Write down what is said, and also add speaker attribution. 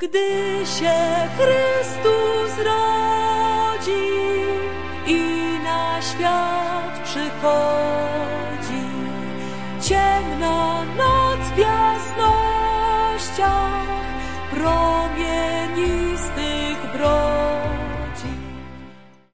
Speaker 1: Gdy się Chrystus rodzi i na świat przychodzi, ciemna noc w jasnościach